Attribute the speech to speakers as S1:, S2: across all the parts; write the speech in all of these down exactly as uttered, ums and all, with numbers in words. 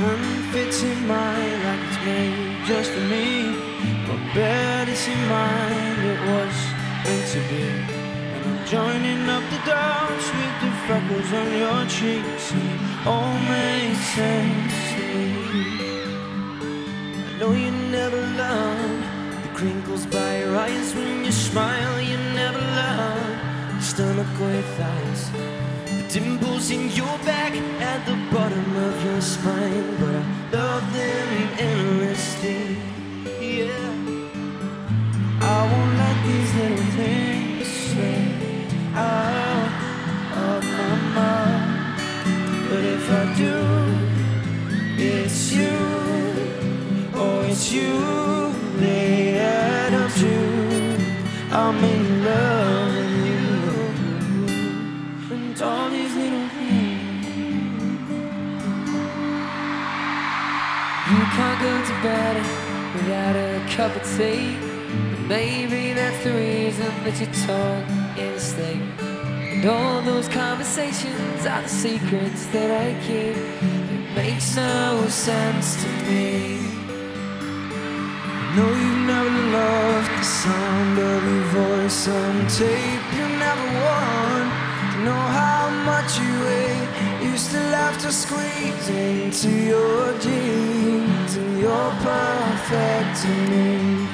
S1: and fits in mine like it's made just for me. My bed is in mine, it was meant to be. And I'm joining up the dots with the freckles on your cheeks, and it all makes sense to me. I know you never loved the crinkles by your eyes when you smile. You never loved the stomach or your thighs, the dimples in your back at the bottom of your spine. But I love them endlessly, yeah. I won't let these little things slip out of my mind. But if I do, it's you, oh it's you they add up to. I'm in love with you, and all these little things. You can't go to bed without a cup of tea. Maybe that's the reason that your tongue is asleep. And all those conversations are the secrets that I keep. It makes no sense to me. I know you never loved the sound of your voice on tape. You never want to know how much you weigh. You still have to squeeze into your jeans, and you're perfect to me.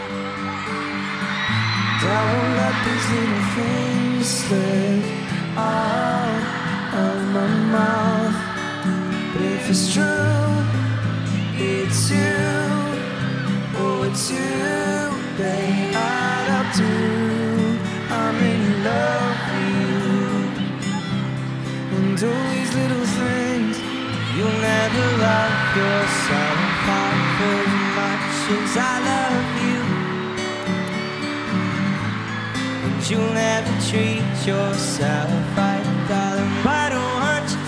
S1: I won't let these little things slip out of my mouth. But if it's true, it's you, oh it's you they add up to. I'm in love with you, and all these little things. You'll never love yourself half as much as I love you. You'll never treat yourself right, darling, I don't want you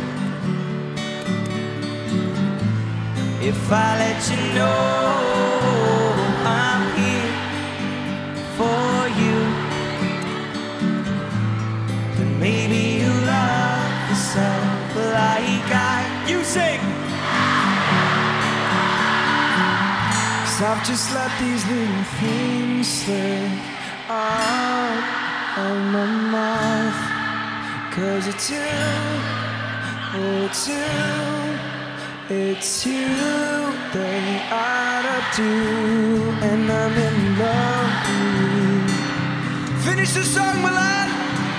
S1: to. If I let you know I'm here for you, then maybe you'll love yourself like I. You sing! 'Cause I've just let these little things slip out of my mouth. 'Cause it's you, oh it's you, it's you they add up to. And I'm in love with you. Finish the song, Milan!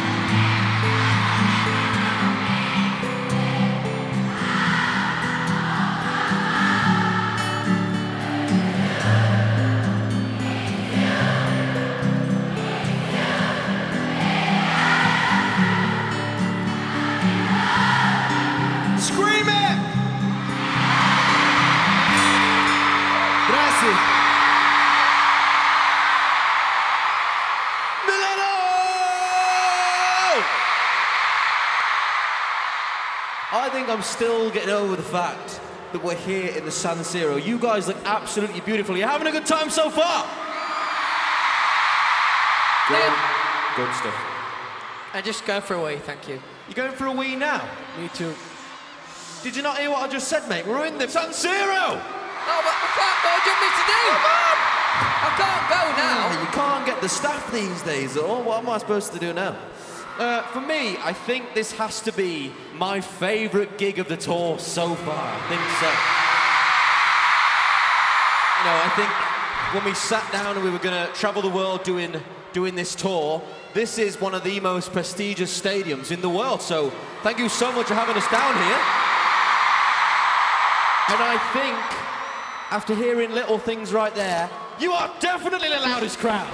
S2: I think I'm still getting over the fact that we're here in the San Siro. You guys look absolutely beautiful. You're having a good time so far? Good, good stuff.
S3: I'm just going for a wee, thank you.
S2: You're going for a wee now?
S3: Me too.
S2: Did you not hear what I just said, mate? We're in the San Siro!
S3: No, but I can't go. What do you want me to do?
S2: Come on!
S3: I can't go now.
S2: Oh, you can't get the staff these days at all. What am I supposed to do now? Uh, for me, I think this has to be my favourite gig of the tour so far. I think so. You know, I think when we sat down and we were going to travel the world doing, doing this tour, this is one of the most prestigious stadiums in the world. So thank you so much for having us down here. And I think, after hearing little things right there, you are definitely the loudest crowd.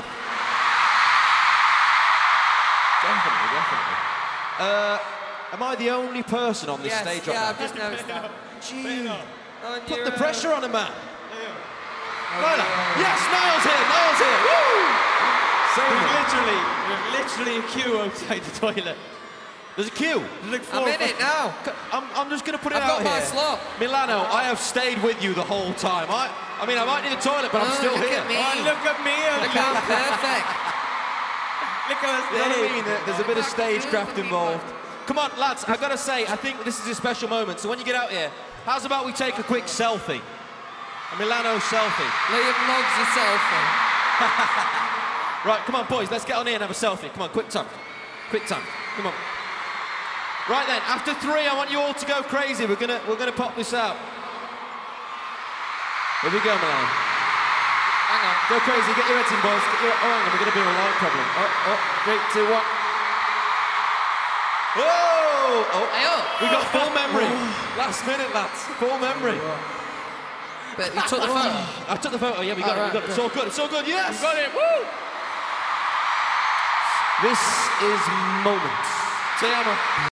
S2: Definitely, definitely. Uh, am I the only person on this
S3: yes,
S2: stage
S3: yeah,
S2: right
S3: I've just noticed that.
S2: Gee,
S3: On
S2: put
S3: your,
S2: the
S3: uh,
S2: pressure on a man. Niall. Yes, Niall's here, Niall's here. Woo!
S4: There's literally, there's literally a queue outside the toilet.
S2: There's a queue.
S4: There's like four
S3: I'm in it now.
S2: I'm, I'm just going to put it
S3: I've
S2: out
S3: got my
S2: here.
S3: slot.
S2: Milano, I have stayed with you the whole time. I, I mean, I might need a toilet, but I'm
S3: Oh,
S2: still
S3: look
S2: here.
S3: at me.
S4: Oh, look at me.
S3: Look how perfect.
S4: Look at us.
S2: You know what I mean? There- There's a bit of stagecraft involved. Come on, lads, I've got to say, I think this is a special moment. So when you get out here, How's about we take a quick selfie? A Milano selfie.
S3: Liam loves a selfie.
S2: Right, come on, boys, let's get on here and have a selfie. Come on, quick time. Quick time. Come on. Right then, after three, I want you all to go crazy. We're gonna we're gonna pop this out. Here we go, Milano.
S3: Hang on.
S2: Go crazy, get your heads in, boys. Get your, oh, hang on, we're gonna be a live problem. Oh, oh, three, two, one. Whoa! Oh,
S3: Hey, oh.
S2: we got full memory. Last minute, lads. Full memory.
S3: But you took the photo.
S2: I took the photo. Yeah, we got
S3: All
S2: it. We got
S3: right,
S2: it. It's all good. It's all good. Yes.
S3: You got it. Woo!
S2: This is moments. Te amo.